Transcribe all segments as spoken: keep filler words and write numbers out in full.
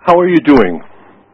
How are you doing?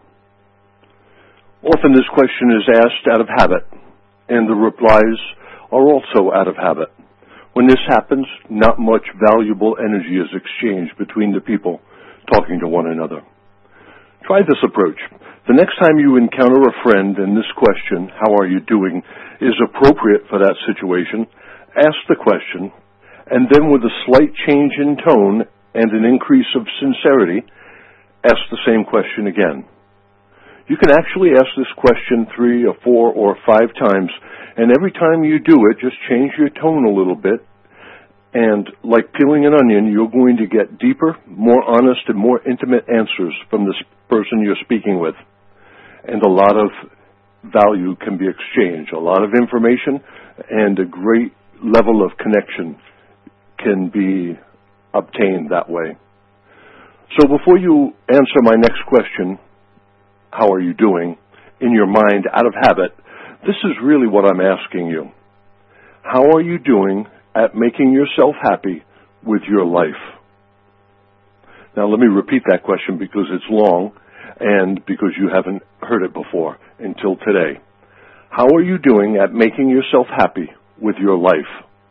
Often this question is asked out of habit, and the replies are also out of habit. When this happens, not much valuable energy is exchanged between the people talking to one another. Try this approach. The next time you encounter a friend and this question, how are you doing, is appropriate for that situation, ask the question, and then with a slight change in tone and an increase of sincerity, ask the same question again. You can actually ask this question three or four or five times, and every time you do it, just change your tone a little bit, and like peeling an onion, you're going to get deeper, more honest, and more intimate answers from this person you're speaking with. And a lot of value can be exchanged. A lot of information and a great level of connection can be obtained that way. So before you answer my next question, how are you doing, in your mind, out of habit, this is really what I'm asking you. How are you doing at making yourself happy with your life? Now let me repeat that question because it's long and because you haven't heard it before until today. How are you doing at making yourself happy with your life?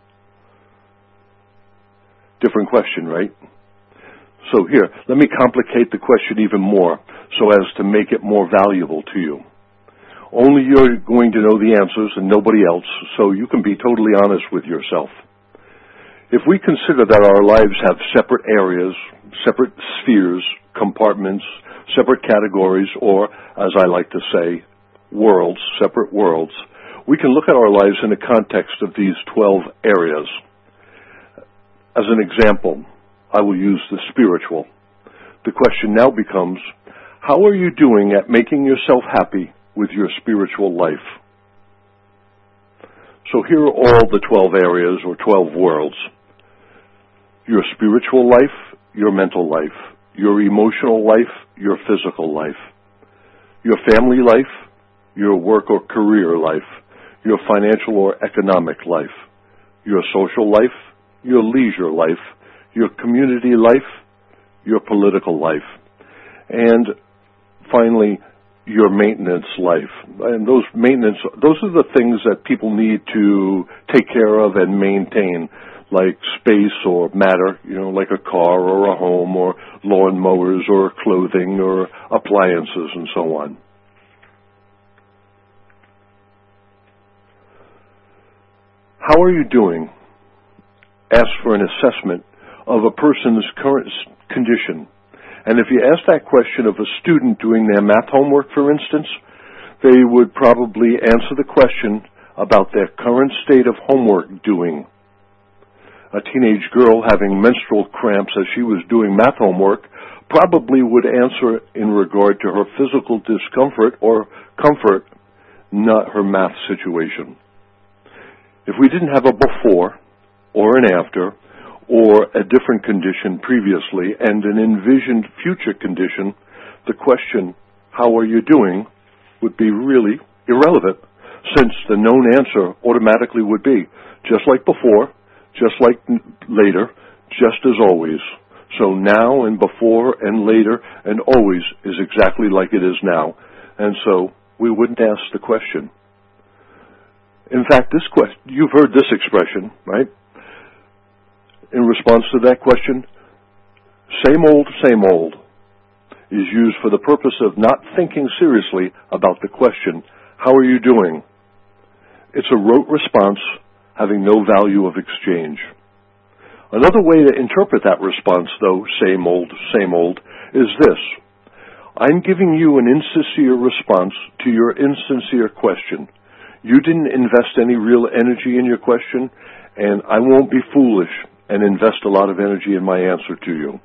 Different question, right? So here, let me complicate the question even more so as to make it more valuable to you. Only you're going to know the answers and nobody else, so you can be totally honest with yourself. If we consider that our lives have separate areas, separate spheres, compartments, separate categories, or, as I like to say, worlds, separate worlds, we can look at our lives in the context of these twelve areas. As an example, I will use the spiritual. The question now becomes, how are you doing at making yourself happy with your spiritual life? So here are all the twelve areas or twelve worlds. Your spiritual life, your mental life, your emotional life, your physical life, your family life, your work or career life, your financial or economic life, your social life, your leisure life, your community life, your political life, and finally, your maintenance life. And those maintenance, those are the things that people need to take care of and maintain, like space or matter, you know, like a car or a home or lawn mowers or clothing or appliances and so on. How are you doing? Ask for an assessment of a person's current condition. And if you ask that question of a student doing their math homework, for instance, they would probably answer the question about their current state of homework doing. A teenage girl having menstrual cramps as she was doing math homework probably would answer in regard to her physical discomfort or comfort, not her math situation. If we didn't have a before or an after, or a different condition previously and an envisioned future condition, the question, how are you doing, would be really irrelevant, since the known answer automatically would be, just like before, just like later, just as always. So now and before and later and always is exactly like it is now, and so we wouldn't ask the question. In fact, this question, you've heard this expression, right? In response to that question, same old, same old, is used for the purpose of not thinking seriously about the question, how are you doing? It's a rote response having no value of exchange. Another way to interpret that response, though, same old, same old, is this. I'm giving you an insincere response to your insincere question. You didn't invest any real energy in your question, and I won't be foolish and invest a lot of energy in my answer to you.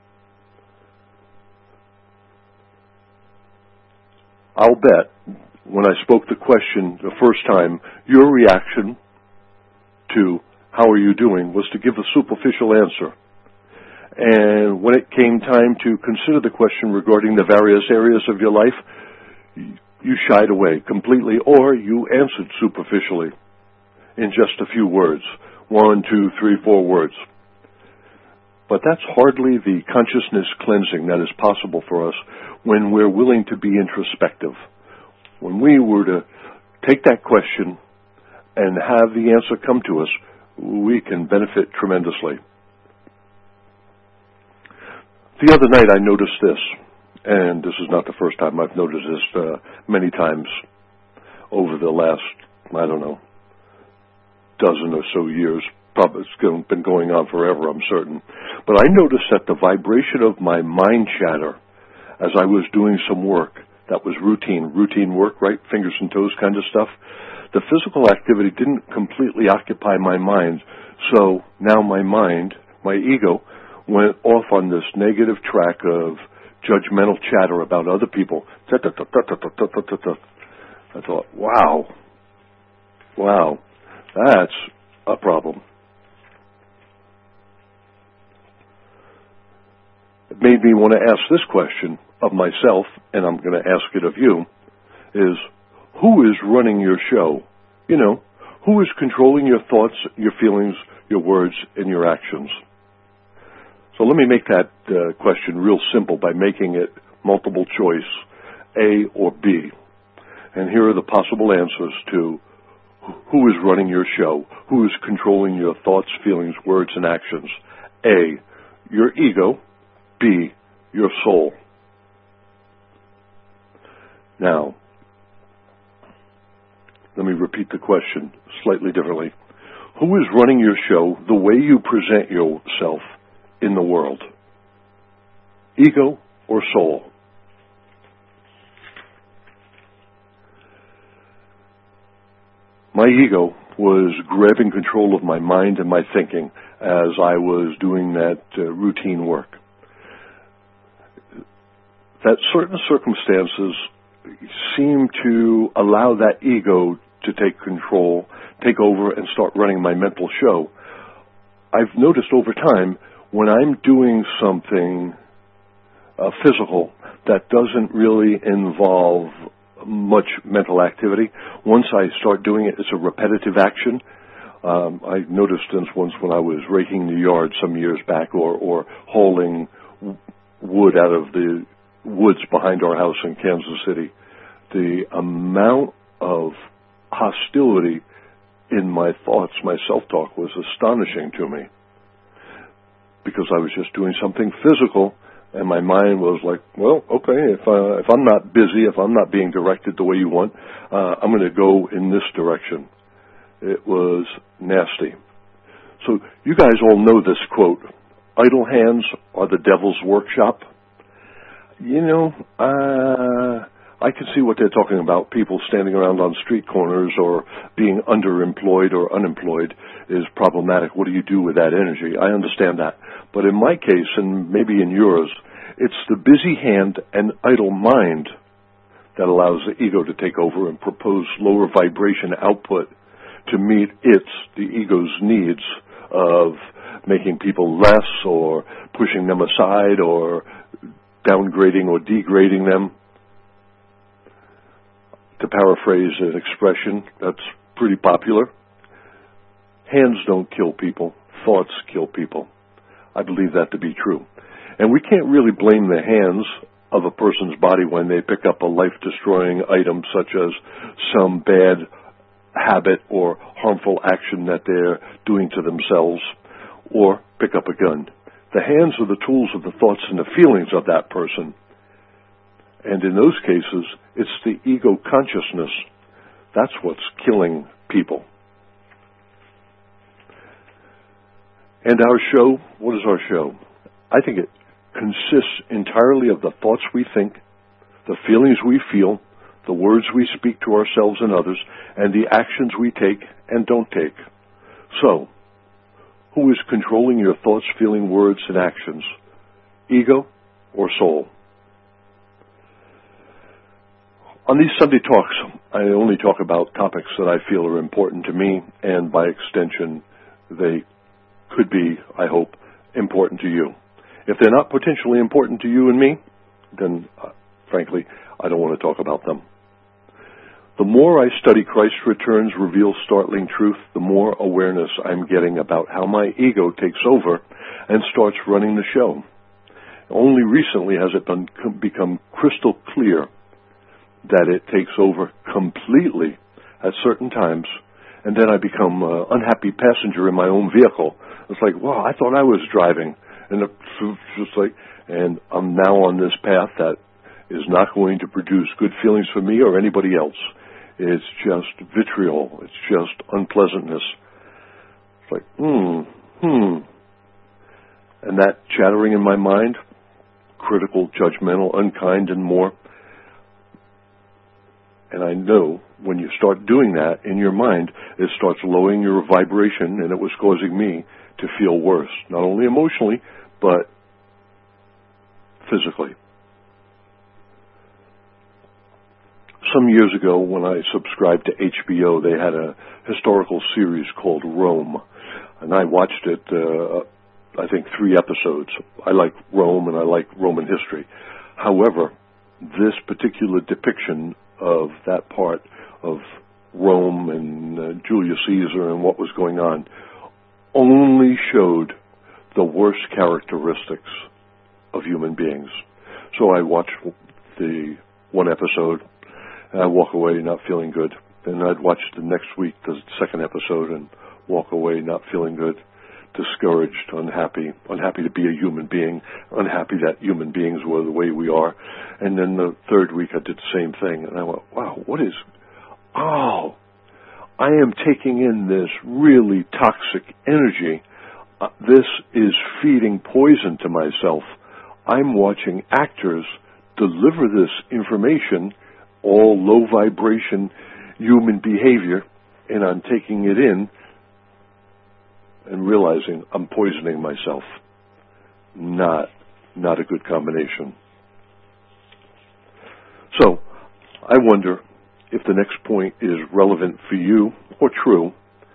I'll bet, when I spoke the question the first time, your reaction to how are you doing was to give a superficial answer. And when it came time to consider the question regarding the various areas of your life, you shied away completely, or you answered superficially in just a few words. One, two, three, four words. But that's hardly the consciousness cleansing that is possible for us when we're willing to be introspective. When we were to take that question and have the answer come to us, we can benefit tremendously. The other night I noticed this, and this is not the first time I've noticed this, uh, many times over the last, I don't know, dozen or so years. Probably it's been going on forever, I'm certain. But I noticed that the vibration of my mind chatter as I was doing some work, that was routine, routine work, right? Fingers and toes kind of stuff. The physical activity didn't completely occupy my mind, so now my mind, my ego, went off on this negative track of judgmental chatter about other people. I thought, wow, wow, that's a problem. It made me want to ask this question of myself, and I'm going to ask it of you, is who is running your show? You know, who is controlling your thoughts, your feelings, your words, and your actions? So let me make that uh, question real simple by making it multiple choice, A or B. And here are the possible answers to who is running your show, who is controlling your thoughts, feelings, words, and actions. A, your ego. B, your soul. Now, let me repeat the question slightly differently. Who is running your show, the way you present yourself in the world? Ego or soul? My ego was grabbing control of my mind and my thinking as I was doing that uh, routine work. That certain circumstances seem to allow that ego to take control, take over, and start running my mental show. I've noticed over time, when I'm doing something uh, physical that doesn't really involve much mental activity, once I start doing it, it's a repetitive action. Um, I noticed this once when I was raking the yard some years back, or, or hauling wood out of the woods behind our house in Kansas City. The amount of hostility in my thoughts, my self-talk, was astonishing to me, because I was just doing something physical, and my mind was like, well, okay, if, uh, if I'm not busy, if I'm not being directed the way you want, uh, I'm going to go in this direction. It was nasty. So you guys all know this quote, idle hands are the devil's workshop. You know, uh, I can see what they're talking about. People standing around on street corners or being underemployed or unemployed is problematic. What do you do with that energy? I understand that. But in my case, and maybe in yours, it's the busy hand and idle mind that allows the ego to take over and propose lower vibration output to meet its, the ego's needs of making people less or pushing them aside or downgrading or degrading them. To paraphrase an expression that's pretty popular, hands don't kill people, thoughts kill people. I believe that to be true. And we can't really blame the hands of a person's body when they pick up a life-destroying item such as some bad habit or harmful action that they're doing to themselves, or pick up a gun. The hands are the tools of the thoughts and the feelings of that person. And in those cases, it's the ego consciousness. That's what's killing people. And our show, what is our show? I think it consists entirely of the thoughts we think, the feelings we feel, the words we speak to ourselves and others, and the actions we take and don't take. So, who is controlling your thoughts, feeling, words, and actions? Ego or soul? On these Sunday talks, I only talk about topics that I feel are important to me, and by extension, they could be, I hope, important to you. If they're not potentially important to you and me, then, uh, frankly, I don't want to talk about them. The more I study Christ's returns reveals startling truth, the more awareness I'm getting about how my ego takes over and starts running the show. Only recently has it been, become crystal clear that it takes over completely at certain times, and then I become an unhappy passenger in my own vehicle. It's like, wow, I thought I was driving, and it's just like, and I'm now on this path that is not going to produce good feelings for me or anybody else. It's just vitriol. It's just unpleasantness. It's like, hmm, hmm. And that chattering in my mind, critical, judgmental, unkind, and more. And I know when you start doing that in your mind, it starts lowering your vibration, and it was causing me to feel worse, not only emotionally, but physically. Some years ago, when I subscribed to H B O, they had a historical series called Rome, and I watched it, uh, I think, three episodes. I like Rome, and I like Roman history. However, this particular depiction of that part of Rome and uh, Julius Caesar and what was going on only showed the worst characteristics of human beings. So I watched the one episode, and I'd walk away not feeling good. Then I'd watch the next week, the second episode, and walk away not feeling good, discouraged, unhappy, unhappy to be a human being, unhappy that human beings were the way we are. And then the third week I did the same thing, and I went, wow, what is, oh, I am taking in this really toxic energy. Uh, this is feeding poison to myself. I'm watching actors deliver this information, all low vibration human behavior, and I'm taking it in and realizing I'm poisoning myself. Not, not a good combination. So, I wonder if the next point is relevant for you or true.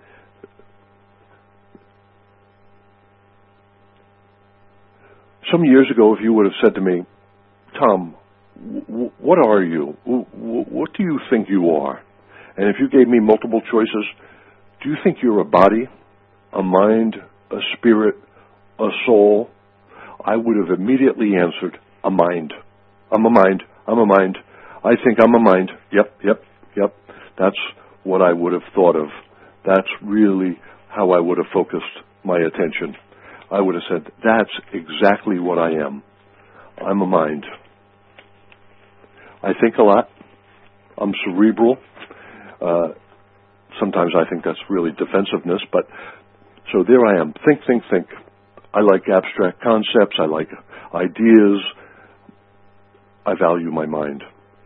Some years ago, if you would have said to me, Tom, w- what are you? W- w- what do you think you are? And if you gave me multiple choices, do you think you're a body, a mind, a spirit, a soul? I would have immediately answered, a mind. I'm a mind. I'm a mind. I think I'm a mind. Yep, yep, yep. That's what I would have thought of. That's really how I would have focused my attention. I would have said, that's exactly what I am. I'm a mind. I think a lot. I'm cerebral. Uh, sometimes I think that's really defensiveness, but so there I am. Think, think, think. I like abstract concepts. I like ideas. I value my mind.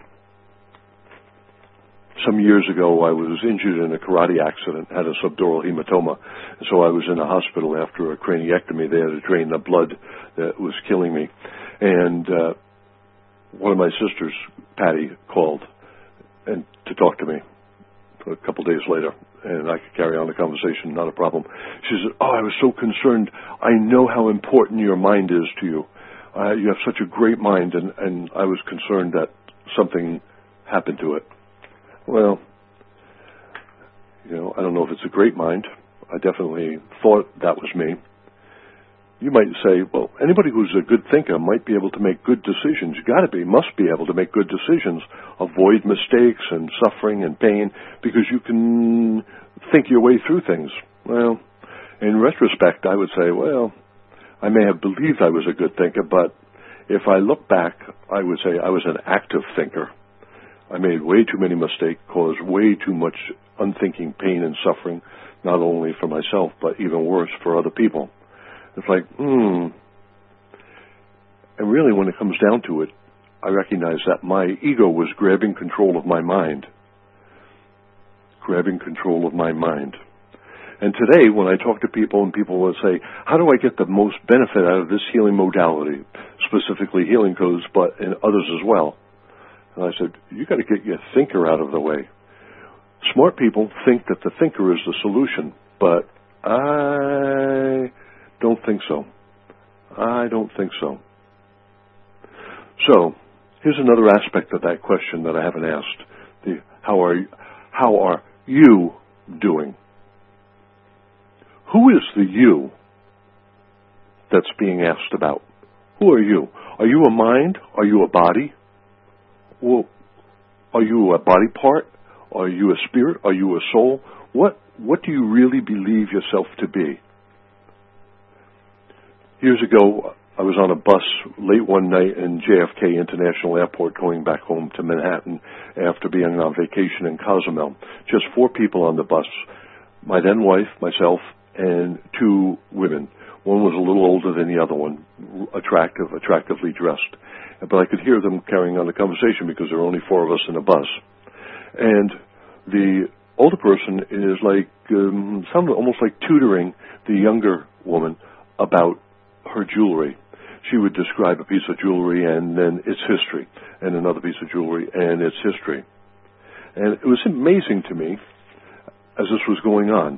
Some years ago, I was injured in a karate accident, had a subdural hematoma, and so I was in a hospital after a craniectomy. They had to drain the blood that was killing me. And uh, one of my sisters, Patty, called and to talk to me a couple days later, and I could carry on the conversation, not a problem. She said, oh, I was so concerned. I know how important your mind is to you. Uh, you have such a great mind, and, and I was concerned that something happened to it. Well, you know, I don't know if it's a great mind. I definitely thought that was me. You might say, well, anybody who's a good thinker might be able to make good decisions. You got to be, must be able to make good decisions, avoid mistakes and suffering and pain, because you can think your way through things. Well, in retrospect, I would say, well, I may have believed I was a good thinker, but if I look back, I would say I was an active thinker. I made way too many mistakes, caused way too much unthinking pain and suffering, not only for myself, but even worse, for other people. It's like, hmm. And really, when it comes down to it, I recognize that my ego was grabbing control of my mind. Grabbing control of my mind. And today, when I talk to people and people will say, how do I get the most benefit out of this healing modality, specifically healing codes, but in others as well? And I said, you got to get your thinker out of the way. Smart people think that the thinker is the solution, but I don't think so. I don't think so. So, here's another aspect of that question that I haven't asked. The, How are you, how are you doing? Who is the you that's being asked about? Who are you? Are you a mind? Are you a body? Well, are you a body part? Are you a spirit? Are you a soul? What what do you really believe yourself to be? Years ago, I was on a bus late one night in J F K International Airport going back home to Manhattan after being on vacation in Cozumel. Just four people on the bus, my then wife, myself, and two women. One was a little older than the other one, attractive, attractively dressed. But I could hear them carrying on the conversation because there were only four of us in a bus. And the older person is like, um, sounded almost like tutoring the younger woman about her jewelry. She would describe a piece of jewelry and then its history, and another piece of jewelry and its history. And it was amazing to me as this was going on.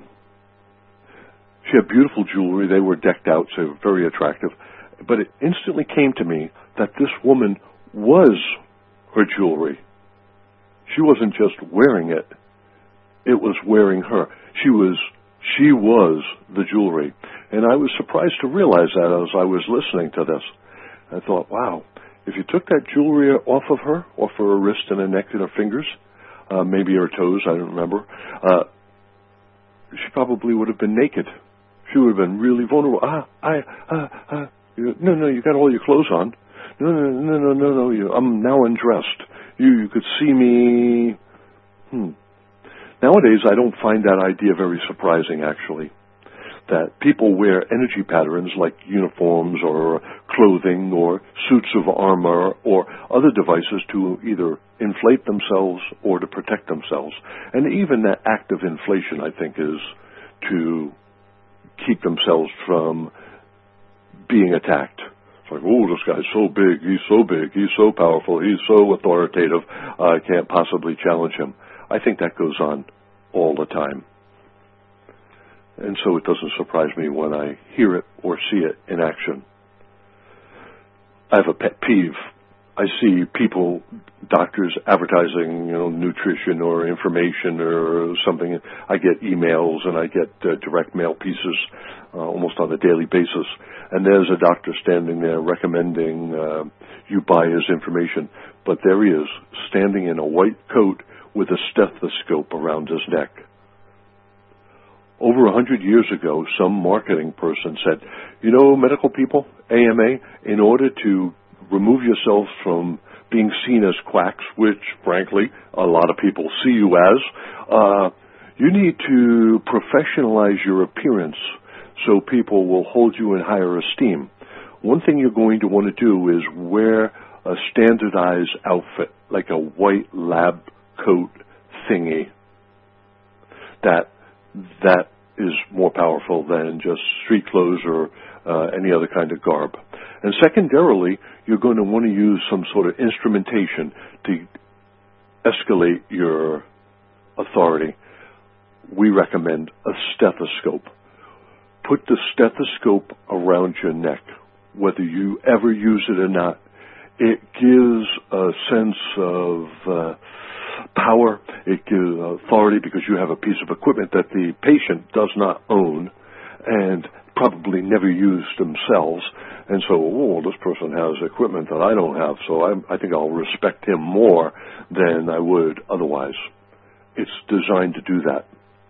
She had beautiful jewelry. They were decked out, so very attractive. But it instantly came to me that this woman was her jewelry. She wasn't just wearing it. It was wearing her. She was, she was the jewelry. And I was surprised to realize that as I was listening to this. I thought, wow, if you took that jewelry off of her, off of her wrist and her neck and her fingers, uh, maybe her toes, I don't remember, uh, she probably would have been naked. She would have been really vulnerable. Ah, I, ah, ah. No, no, you got all your clothes on. No, no, no, no, no, no. You, I'm now undressed. You, you could see me. Hmm. Nowadays, I don't find that idea very surprising, actually. That people wear energy patterns like uniforms or clothing or suits of armor or other devices to either inflate themselves or to protect themselves. And even that act of inflation, I think, is to keep themselves from being attacked. It's like, oh, this guy's so big, he's so big, he's so powerful, he's so authoritative, I can't possibly challenge him. I think that goes on all the time. And so it doesn't surprise me when I hear it or see it in action. I have a pet peeve. I see people, doctors advertising, you know, nutrition or information or something. I get emails and I get uh, direct mail pieces uh, almost on a daily basis. And there's a doctor standing there recommending uh, you buy his information. But there he is, standing in a white coat with a stethoscope around his neck. Over a hundred years ago, some marketing person said, you know, medical people, A M A, in order to remove yourselves from being seen as quacks, which, frankly, a lot of people see you as, uh, you need to professionalize your appearance so people will hold you in higher esteem. One thing you're going to want to do is wear a standardized outfit, like a white lab coat thingy. That that is more powerful than just street clothes or uh, any other kind of garb. And secondarily, you're going to want to use some sort of instrumentation to escalate your authority. We recommend a stethoscope. Put the stethoscope around your neck, whether you ever use it or not. It gives a sense of uh, power. It gives authority because you have a piece of equipment that the patient does not own and probably never used themselves. And so, oh, this person has equipment that I don't have, so I, I think I'll respect him more than I would otherwise. It's designed to do that.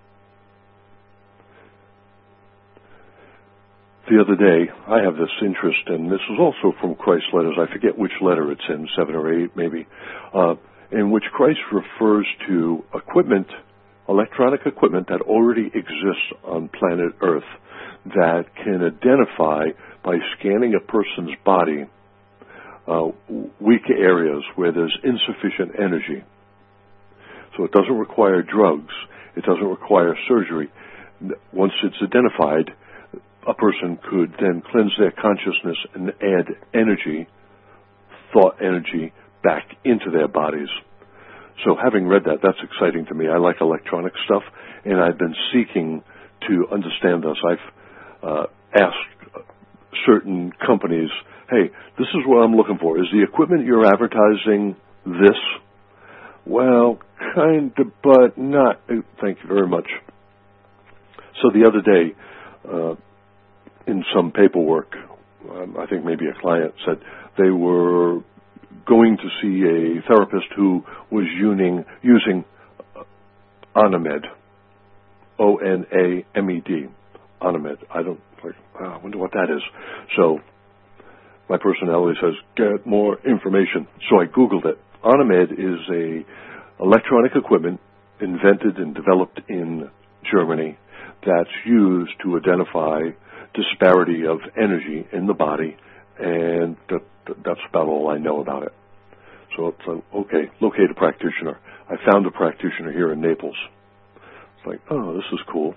The other day, I have this interest, and this is also from Christ's letters. I forget which letter it's in, seven or eight maybe, uh, in which Christ refers to equipment, electronic equipment that already exists on planet Earth that can identify by scanning a person's body uh, weak areas where there's insufficient energy. So it doesn't require drugs. It doesn't require surgery. Once it's identified, a person could then cleanse their consciousness and add energy, thought energy, back into their bodies. So having read that, that's exciting to me. I like electronic stuff, and I've been seeking to understand this. I've uh, asked certain companies, hey, this is what I'm looking for. Is the equipment you're advertising this? Well, kind of, but not. Thank you very much. So the other day, uh, in some paperwork, um, I think maybe a client said they were going to see a therapist who was using, using Onamed, O N A M E D, Onamed. I don't, like, I wonder what that is. So my personality says, get more information. So I Googled it. Onamed is a electronic equipment invented and developed in Germany that's used to identify disparity of energy in the body, and that, that's about all I know about it. So it's like, okay, locate a practitioner. I found a practitioner here in Naples. It's like, oh, this is cool.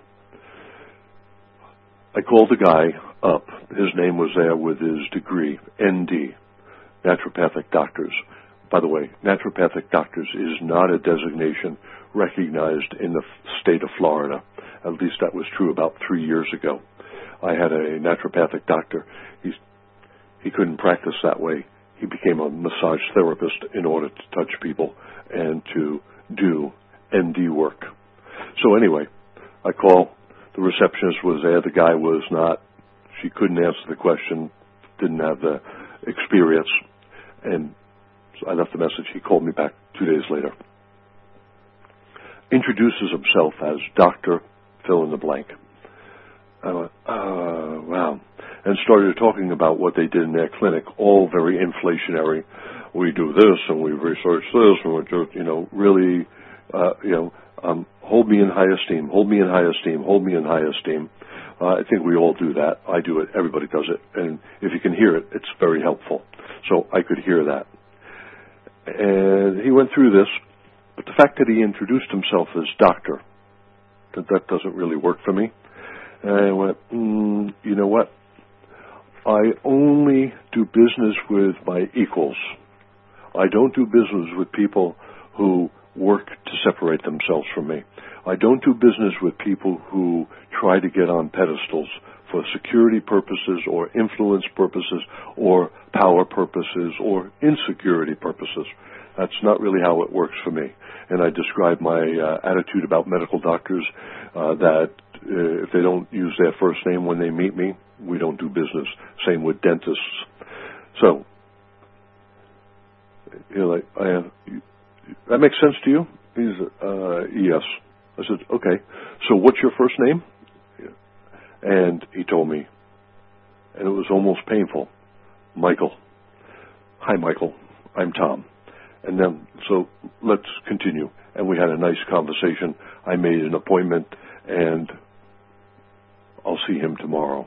I called the guy up. His name was there with his degree, N D, Naturopathic Doctors. By the way, Naturopathic Doctors is not a designation recognized in the state of Florida. At least that was true about three years ago. I had a naturopathic doctor. He's, he couldn't practice that way. He became a massage therapist in order to touch people and to do N D work. So anyway, I call. The receptionist was there. The guy was not. She couldn't answer the question, didn't have the experience. And so I left a message. He called me back two days later. Introduces himself as Doctor fill in the blank. I went, oh, wow. And started talking about what they did in their clinic, all very inflationary. We do this, and we research this, and we do, you know, really, uh, you know, um, hold me in high esteem, hold me in high esteem, hold me in high esteem. Uh, I think we all do that. I do it. Everybody does it. And if you can hear it, it's very helpful. So I could hear that. And he went through this, but the fact that he introduced himself as doctor, that, that doesn't really work for me. And I went, mm, you know what? I only do business with my equals. I don't do business with people who work to separate themselves from me. I don't do business with people who try to get on pedestals for security purposes or influence purposes or power purposes or insecurity purposes. That's not really how it works for me. And I describe my uh, attitude about medical doctors uh, that uh, if they don't use their first name when they meet me, we don't do business. Same with dentists. So, you know, like, I have, that makes sense to you? He's, uh, yes. I said, okay. So what's your first name? And he told me, and it was almost painful. Michael. Hi, Michael. I'm Tom. And then, so let's continue. And we had a nice conversation. I made an appointment, and I'll see him tomorrow.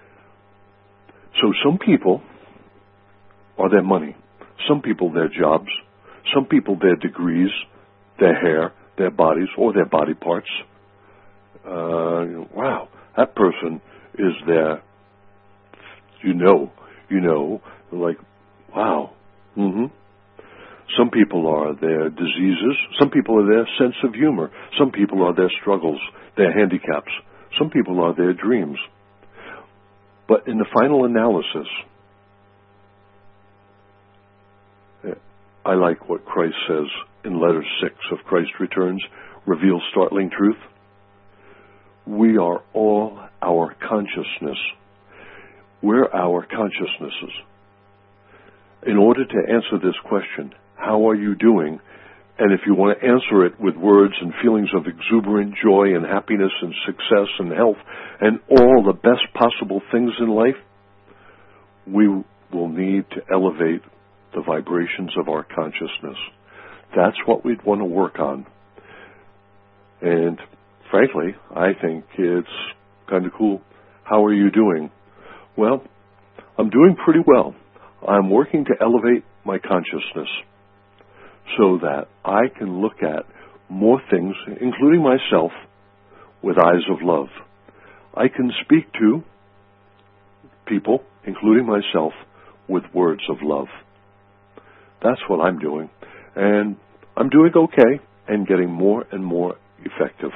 So some people are their money. Some people their jobs. Some people their degrees, their hair, their bodies, or their body parts. Uh, wow, that person is their, you know, you know, like, wow. Mm-hmm. Some people are their diseases. Some people are their sense of humor. Some people are their struggles, their handicaps. Some people are their dreams. But in the final analysis, I like what Christ says in letter six of Christ Returns, reveals startling truth. We are all our consciousness. We're our consciousnesses. In order to answer this question, how are you doing? And if you want to answer it with words and feelings of exuberant joy and happiness and success and health and all the best possible things in life, we will need to elevate the vibrations of our consciousness. That's what we'd want to work on. And frankly, I think it's kind of cool. How are you doing? Well, I'm doing pretty well. I'm working to elevate my consciousness so that I can look at more things, including myself, with eyes of love. I can speak to people, including myself, with words of love. That's what I'm doing. And I'm doing okay and getting more and more effective.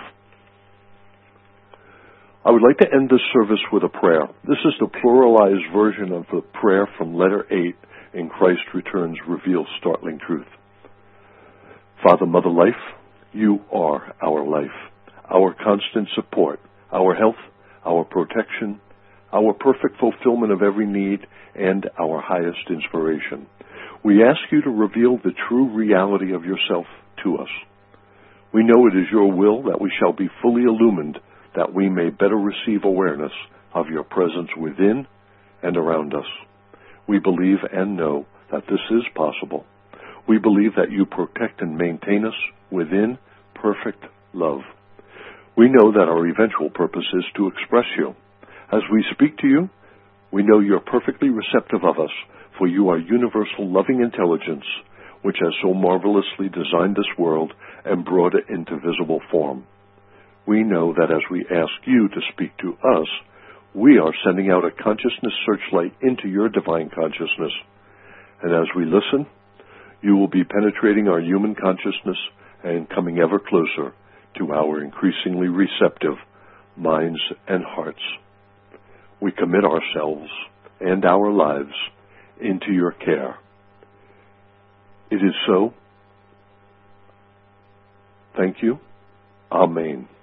I would like to end this service with a prayer. This is the pluralized version of the prayer from letter eight in Christ Returns Reveals Startling Truth. Father, Mother Life, you are our life, our constant support, our health, our protection, our perfect fulfillment of every need, and our highest inspiration. We ask you to reveal the true reality of yourself to us. We know it is your will that we shall be fully illumined, that we may better receive awareness of your presence within and around us. We believe and know that this is possible. We believe that you protect and maintain us within perfect love. We know that our eventual purpose is to express you. As we speak to you, we know you're perfectly receptive of us, for you are universal loving intelligence, which has so marvelously designed this world and brought it into visible form. We know that as we ask you to speak to us, we are sending out a consciousness searchlight into your divine consciousness. And as we listen, you will be penetrating our human consciousness and coming ever closer to our increasingly receptive minds and hearts. We commit ourselves and our lives into your care. It is so. Thank you. Amen.